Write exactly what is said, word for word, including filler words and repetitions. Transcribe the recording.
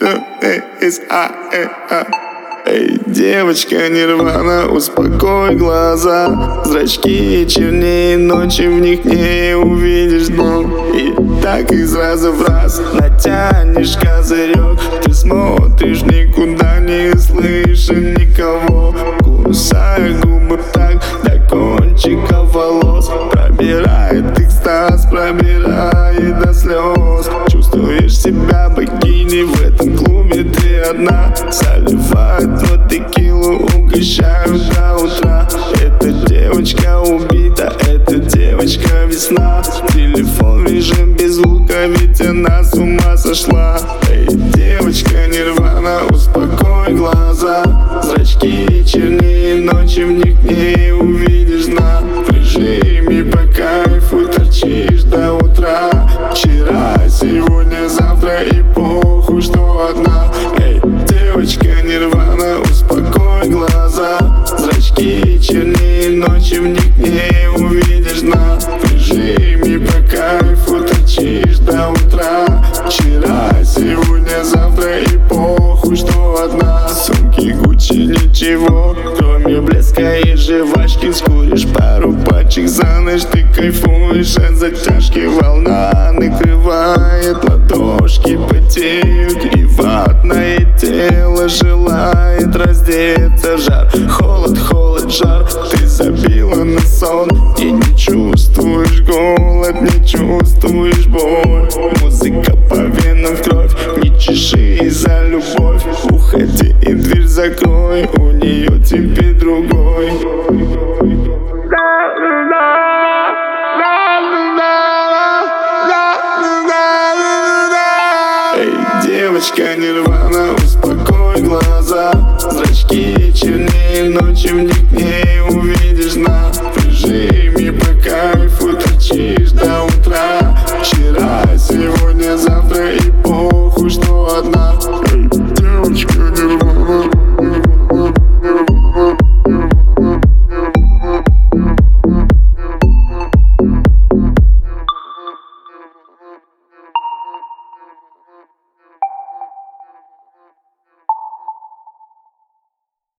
Эй, девочка нирвана, успокой глаза. Зрачки чернее ночи, в них не увидишь дно. И так их сразу в раз натянешь козырек. Ты смотришь никуда, не слышишь никого. Кусая губы так до кончика волос. Пробирает экстаз, пробирает до слез. Чувствуешь себя богиней в этом клубе, ты одна. Заливают в текилу, угощают до утра. Эта девочка убита, эта девочка весна. Телефон в режим без звука, ведь она с ума сошла. Эй, девочка нирвана, успокой глаза. Зрачки чернее ночи, в них не увидишь дна. В режиме по кайфу торчишь до утра. Вчера, сегодня, завтра и похуй, что одна. Эй, девочка нирвана, успокой глаза. Зрачки чернее ночи, в них не увидишь дна. В режиме по кайфу торчишь до утра. Вчера, сегодня, завтра и похуй, что одна. Сумки Гуччи ничего, кроме блеска и жвачки. Скуришь пару пачек за ночь, ты кайфуешь от затяжки. Волна накрывает, ладошки потеют, и ватное тело желает раздеться. Жар, холод, холод, жар. Ты забила на сон и не чувствуешь голод, не чувствуешь боль. Музыка по венам в кровь, не чеши за любовь. Уходи и дверь закрой, у нее теперь другой. Эй, девочка нирвана, успокой глаза. Зрачки чернее ночи, в них не увидишь дна. В режиме по кайфу торчишь до утра. Вчера, сегодня, завтра и похуй, что